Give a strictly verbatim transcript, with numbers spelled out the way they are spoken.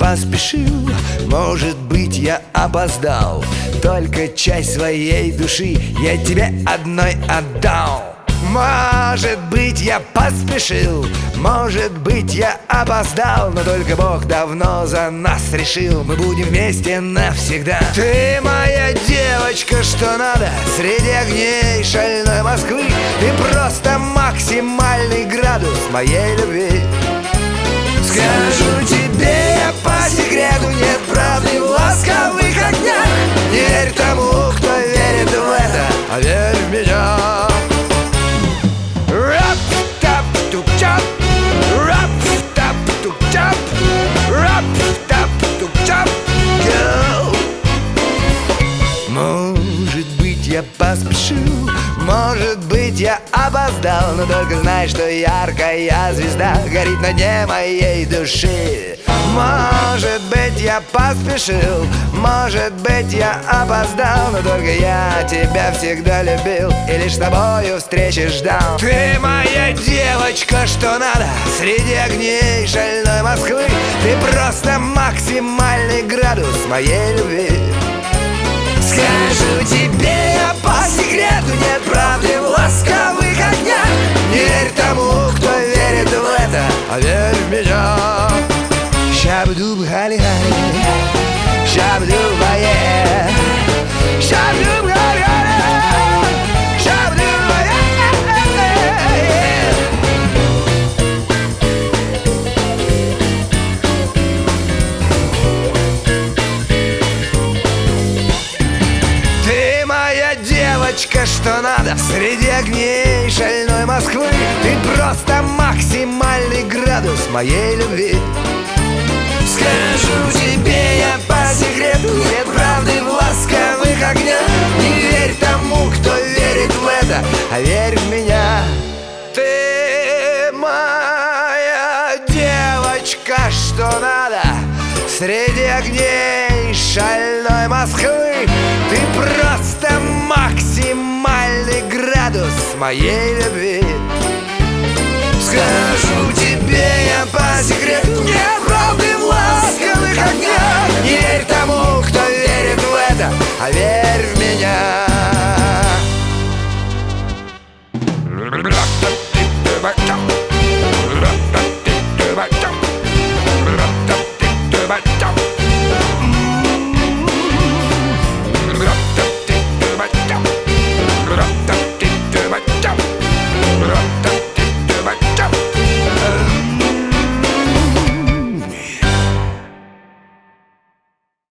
поспешил, может быть, я опоздал. Только часть своей души я тебе одной отдал. Может быть, я поспешил, может быть, я опоздал, но только Бог давно за нас решил, мы будем вместе навсегда. Ты моя девочка, что надо, среди огней шальной Москвы. Ты просто максимальный градус моей любви. Скажу тебе я по секрету, нет правды в ласковых огнях. Не верь тому, кто верит в это, а верь в меня. Рап-тап-тук-чап, рап-тап-тук-чап, рап-тап-тук-чап. Может быть, я поспешил, может быть, я опоздал, но только знай, что яркая звезда горит на дне моей души. Может быть, я поспешил, может быть, я опоздал, но только я тебя всегда любил и лишь с тобою встречи ждал. Ты моя девочка, что надо, среди огней шальной Москвы. Ты просто максимальный градус моей любви. Скажу тебе я по секрету, нет правды в ласковых огнях. Не верь тому, кто верит в это, а верь в меня. Шабдуб-хали-хали, шабдуб-бае, шабдуб-хали-хали, шабдуб-бае. Ты моя девочка, что надо, среди огней шальной Москвы. Ты просто максимальный градус моей любви. Скажу тебе я по секрету, нет правды в ласковых огнях. Не верь тому, кто верит в это, а верь в меня. Ты моя девочка, что надо, среди огней шальной Москвы. Ты просто максимальный градус моей любви. Скажу тебе я по секрету, нет правды в ласковых огнях. Не верь тому, кто верит в это, а верь в меня.